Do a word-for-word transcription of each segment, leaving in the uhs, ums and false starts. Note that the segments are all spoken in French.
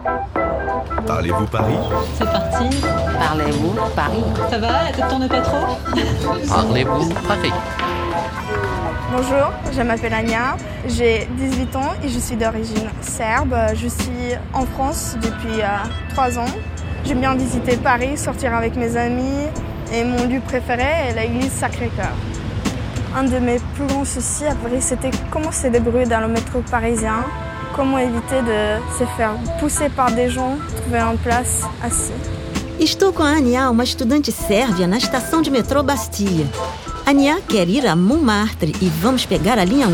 Parlez-vous Paris? C'est parti. Parlez-vous Paris? Ça va, la tête tourne pas trop? Parlez-vous Paris? Bonjour, je m'appelle Anya, j'ai dix-huit ans et je suis d'origine serbe. Je suis en France depuis trois euh, ans. J'aime bien visiter Paris, sortir avec mes amis et mon lieu préféré est l'église Sacré-Cœur. Un de mes plus grands soucis à Paris, c'était comment se débrouiller dans le métro parisien, comment éviter de se faire pousser par des gens, trouver une place assis. Estou com a Anya, uma estudante sérvia, na estação de metrô Bastilha. Anya quer ir a Montmartre e vamos pegar a linha um.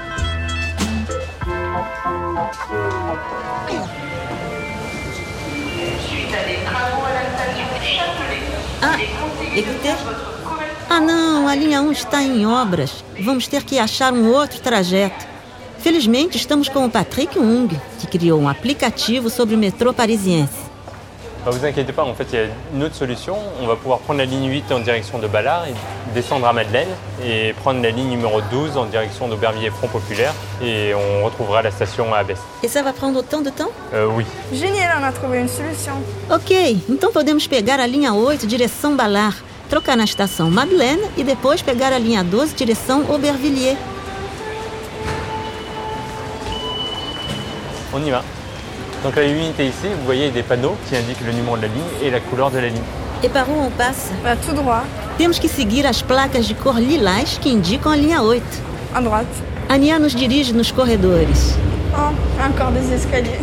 Ah, écoutez. Ah não, a linha um está em obras. Vamos ter que achar um outro trajeto. Felizmente, estamos com o Patrick Ung, que criou um aplicativo sobre o metrô parisiense. Ne vous inquiétez pas, en fait, il y a une autre solution. On va pouvoir prendre la ligne huit en direction de Ballard et descendre à Madeleine et prendre la ligne numéro douze en direction d'Aubervilliers Front Populaire et on retrouvera la station à Best. E ça va prendre autant de temps? Euh, oui. Génial, on a trouvé une solution. Ok, então podemos pegar a linha oito, direção Ballard, trocar na estação Madeleine e depois pegar a linha doze, direção Aubervilliers. On y va. Donc la unité ici, vous voyez des panneaux qui indiquent le numéro de la ligne et la couleur de la ligne. E para onde on passe? Bah, tout droit, Temos que seguir as placas de cor lilás que indicam a linha oito. à droite. Ania nos dirige nos corredores. Oh, encore des escaliers.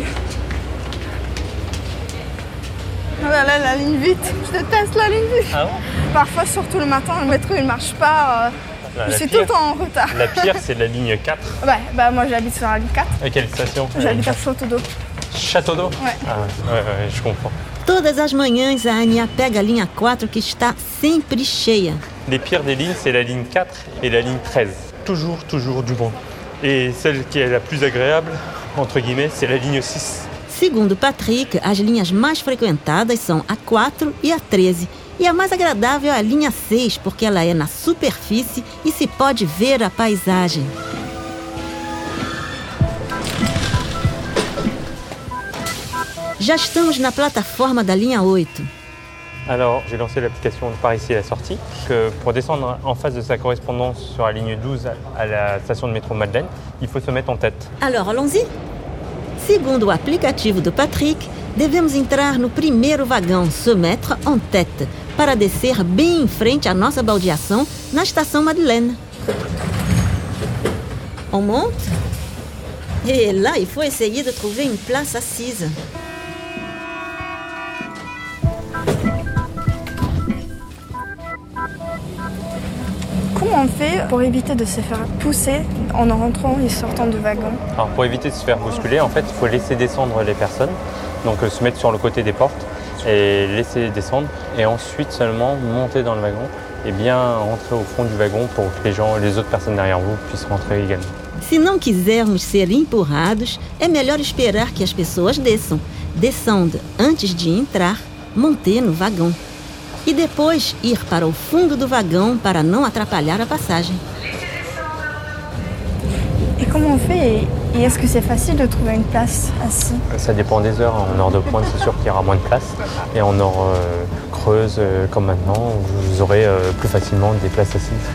Oh là là, la ligne huit, je déteste la ligne huit. Ah bon? Parfois, surtout le matin, le métro il marche pas. euh, La je suis pire- tout le temps en retard. La pire, c'est la ligne quatre. Ouais, bah moi j'habite sur la ligne quatre. À quelle station? J'habite à Château d'Eau. Château d'Eau? Ouais. Ah ouais, ouais, ouais, je comprends. Todas as manhãs a Ania pega a linha quatro que está sempre cheia. Les pires des lignes, c'est la ligne quatre et la ligne treize. Toujours, toujours du bon. Et celle qui est la plus agréable, entre guillemets, c'est la ligne six. Segundo Patrick, as linhas mais frequentadas são a quatro e a treze. E a mais agradável é a linha seis, porque ela é na superfície e se pode ver a paisagem. Já estamos na plataforma da linha oito. Alors, j'ai lancé l'application par ici à la sortie. Que pour descendre en face de sa correspondance sur la ligne douze à la station de métro Madeleine, il faut se mettre en tête. Alors, allons-y? Segundo o aplicativo do Patrick, devemos entrar no primeiro vagão, se mettre en tête, para descer bem em frente à nossa baldeação na estação Madeleine. On monte? Et là, il faut essayer de trouver une place assise. Comment on fait pour éviter de se faire pousser en rentrant et sortant du wagon? Alors, pour éviter de se faire bousculer, en fait, il faut laisser descendre les personnes. Donc, euh, se mettre sur le côté des portes et laisser descendre. Et ensuite seulement monter dans le wagon et bien rentrer au fond du wagon pour que les gens, les autres personnes derrière vous puissent rentrer également. Se não quisermos ser empurrados, é melhor esperar que as pessoas desçam. Descendo antes de entrar, monter no vagão. E depois ir para o fundo do vagão para não atrapalhar a passagem. Et comment on fait? Et est-ce que c'est facile de trouver une place assise? Ça dépend des heures. En heure de pointe, c'est sûr qu'il y aura moins de place. Et en heure euh, creuse, euh, comme maintenant, vous aurez euh, plus facilement des places assises.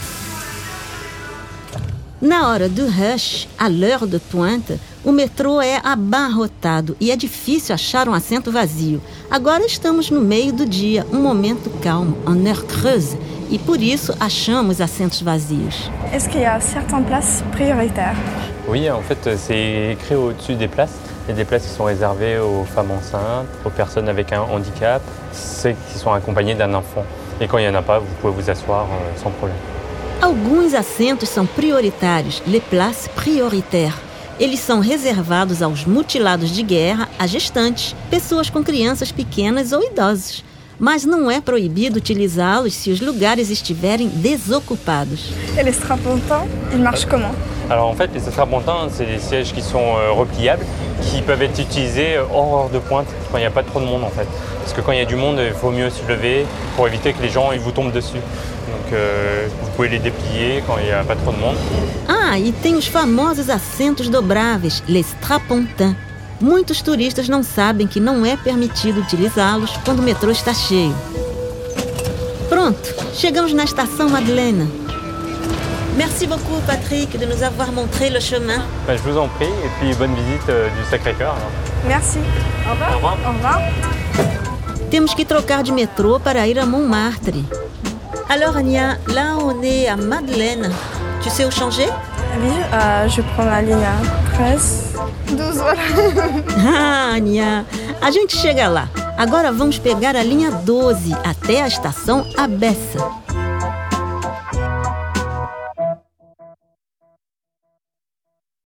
Na hora do rush, à l'heure de pointe, o metrô é abarrotado e é difícil achar um assento vazio. Agora estamos no meio do dia, um momento calmo, en heure creuse, e por isso achamos assentos vazios. Est-ce qu'il y a certaines places prioritaires? Oui, en fait, c'est écrit au-dessus des places. Il y a des places qui sont réservées aux femmes enceintes, aux personnes avec un handicap, ceux qui sont accompagnés d'un enfant. Et quand il n'y en a pas, vous pouvez vous asseoir euh, sans problème. Alguns assentos são prioritários, les places prioritaires. Eles são reservados aos mutilados de guerra, a gestantes, pessoas com crianças pequenas ou idosos. Mas não é proibido utilizá-los se os lugares estiverem desocupados. Et les strapontins, ils marchent comment? Alors en fait, les strapontins, c'est des sièges qui sont euh, repliables, qui peuvent être utilisés hors heure de pointe, quand il n'y a pas trop de monde en fait. Parce que quand il y a du monde, il faut mieux se lever pour éviter que les gens ils vous tombent dessus. Donc euh, vous pouvez les déplier quand il n'y a pas trop de monde. Ah, e tem os famosos assentos dobráveis, les strapontins. Muitos turistas não sabem que não é permitido utilizá-los quando o metrô está cheio. Pronto, chegamos na estação Madeleine. Merci beaucoup, Patrick, de nous avoir montré le chemin. Ben, je vous en prie, et puis bonne visite euh, du Sacré-Cœur. alors. Merci. Au revoir. Au revoir. Au revoir. Temos que trocar de metrô para ir a Montmartre. Alors, Ania, là on est à Madeleine. Tu sais où changer? Oui, euh, je prends la ligne treize. douze, voilà. Ah, Ania, a gente chega lá. Agora vamos pegar a linha doze até a estação Abessa.